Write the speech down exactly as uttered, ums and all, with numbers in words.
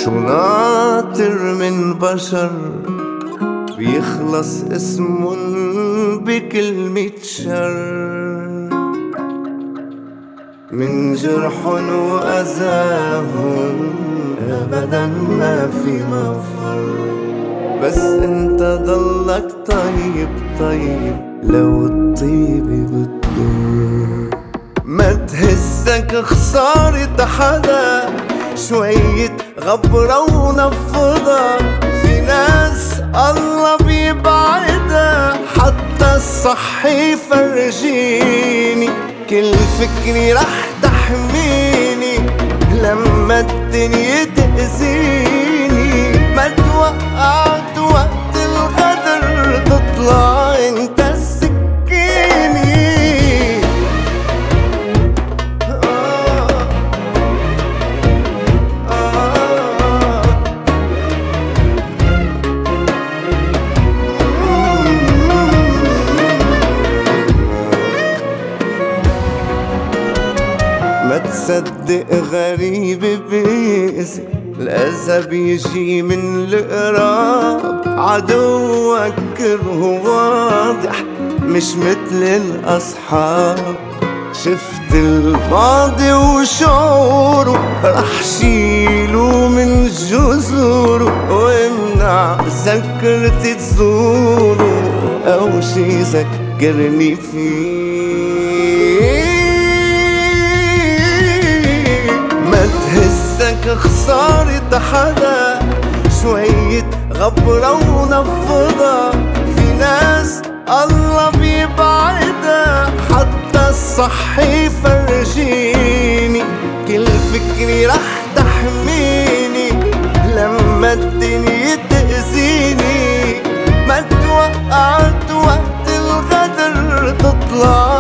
شو ناطر من بشر بيخلص اسمن بكلمة شر، من جرحن وأذاهم أبدا ما في مفر. بس انت ضلك طيب طيب لو الطيب بتضر. ما تهزك خسارة حدا، شوية غبرة ونفضة. في ناس الله بيبعدها، حتى الصح يفرجيني. كل فكري رح تحميني لما الدنيا تأذيني. ما توقعت وقت الغدر، تطلع انت السكيني. ما تصدق غريب بيأذي، الأذى بيجي من القراب. عدوك كره واضح مش مثل الأصحاب. شفت الماضي وشعوره، رح شيله من جذوره. وامنع ذكرتي تزوره، أو شي ذكرني فيه. ما تهزك خسارة حدا، شوية غبرة ونفضة. في ناس الله بيبعدها، حتى الصح يفرجيني. كل فكري رح تحميني لما الدنيا تأذيني. ما توقعت وقت الغدر، تطلع